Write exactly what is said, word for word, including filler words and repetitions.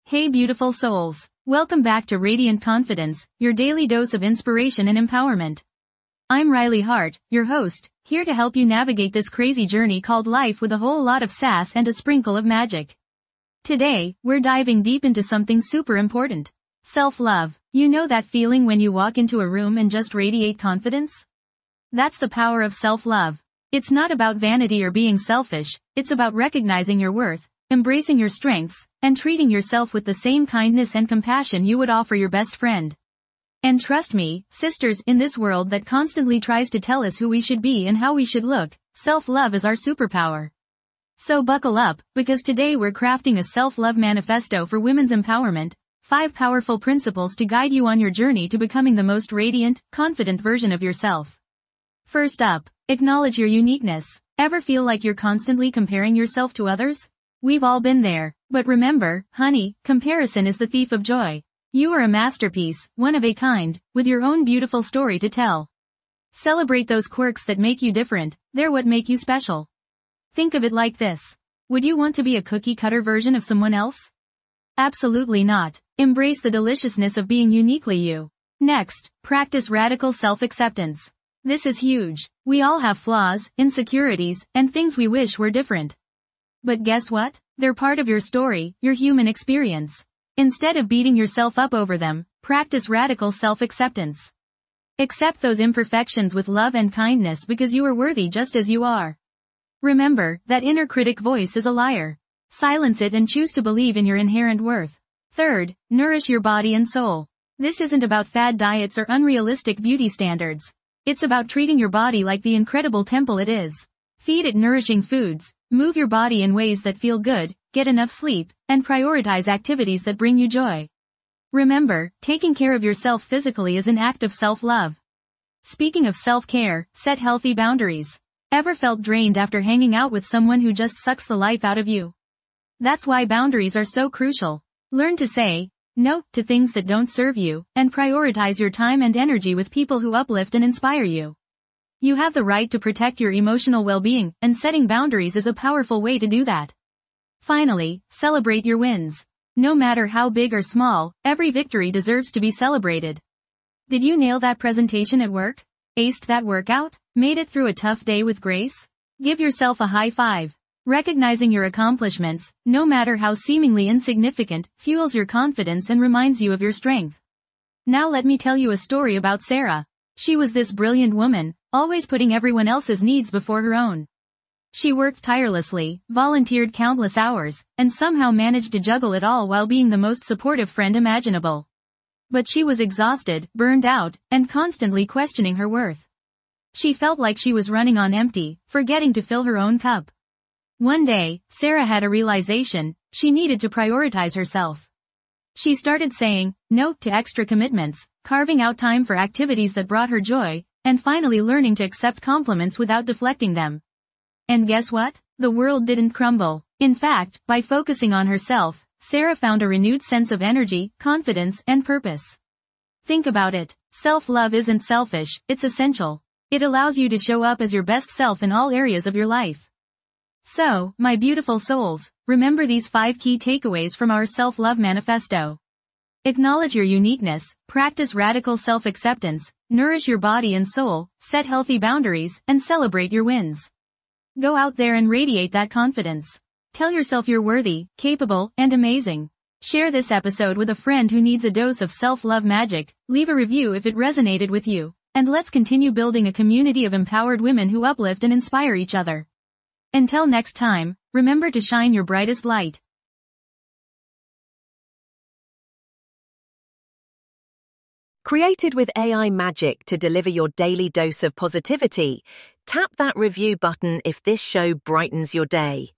Hey beautiful souls. Welcome back to Radiant Confidence, your daily dose of inspiration and empowerment. I'm Riley Hart, your host, here to help you navigate this crazy journey called life with a whole lot of sass and a sprinkle of magic. Today, we're diving deep into something super important. Self-love. You know that feeling when you walk into a room and just radiate confidence? That's the power of self-love. It's not about vanity or being selfish, it's about recognizing your worth, embracing your strengths, and treating yourself with the same kindness and compassion you would offer your best friend. And trust me, sisters, in this world that constantly tries to tell us who we should be and how we should look, self-love is our superpower. So buckle up, because today we're crafting a self-love manifesto for women's empowerment, five powerful principles to guide you on your journey to becoming the most radiant, confident version of yourself. First up, acknowledge your uniqueness. Ever feel like you're constantly comparing yourself to others? We've all been there. But remember, honey, comparison is the thief of joy. You are a masterpiece, one of a kind, with your own beautiful story to tell. Celebrate those quirks that make you different, they're what make you special. Think of it like this. Would you want to be a cookie-cutter version of someone else? Absolutely not. Embrace the deliciousness of being uniquely you. Next, practice radical self-acceptance. This is huge. We all have flaws, insecurities, and things we wish were different. But guess what? They're part of your story, your human experience. Instead of beating yourself up over them, practice radical self-acceptance. Accept those imperfections with love and kindness because you are worthy just as you are. Remember, that inner critic voice is a liar. Silence it and choose to believe in your inherent worth. Third, nourish your body and soul. This isn't about fad diets or unrealistic beauty standards. It's about treating your body like the incredible temple it is. Feed it nourishing foods, move your body in ways that feel good, get enough sleep, and prioritize activities that bring you joy. Remember, taking care of yourself physically is an act of self-love. Speaking of self-care, set healthy boundaries. Ever felt drained after hanging out with someone who just sucks the life out of you? That's why boundaries are so crucial. Learn to say no to things that don't serve you, and prioritize your time and energy with people who uplift and inspire you. You have the right to protect your emotional well-being, and setting boundaries is a powerful way to do that. Finally, celebrate your wins. No matter how big or small, every victory deserves to be celebrated. Did you nail that presentation at work? Aced that workout? Made it through a tough day with grace? Give yourself a high five. Recognizing your accomplishments, no matter how seemingly insignificant, fuels your confidence and reminds you of your strength. Now let me tell you a story about Sarah. She was this brilliant woman, always putting everyone else's needs before her own. She worked tirelessly, volunteered countless hours, and somehow managed to juggle it all while being the most supportive friend imaginable. But she was exhausted, burned out, and constantly questioning her worth. She felt like she was running on empty, forgetting to fill her own cup. One day, Sarah had a realization: she needed to prioritize herself. She started saying no to extra commitments, carving out time for activities that brought her joy, and finally learning to accept compliments without deflecting them. And guess what? The world didn't crumble. In fact, by focusing on herself, Sarah found a renewed sense of energy, confidence, and purpose. Think about it. Self-love isn't selfish, it's essential. It allows you to show up as your best self in all areas of your life. So, my beautiful souls, remember these five key takeaways from our self-love manifesto. Acknowledge your uniqueness, practice radical self-acceptance, nourish your body and soul, set healthy boundaries, and celebrate your wins. Go out there and radiate that confidence. Tell yourself you're worthy, capable, and amazing. Share this episode with a friend who needs a dose of self-love magic, leave a review if it resonated with you, and let's continue building a community of empowered women who uplift and inspire each other. Until next time, remember to shine your brightest light. Created with A I magic to deliver your daily dose of positivity, tap that review button if this show brightens your day.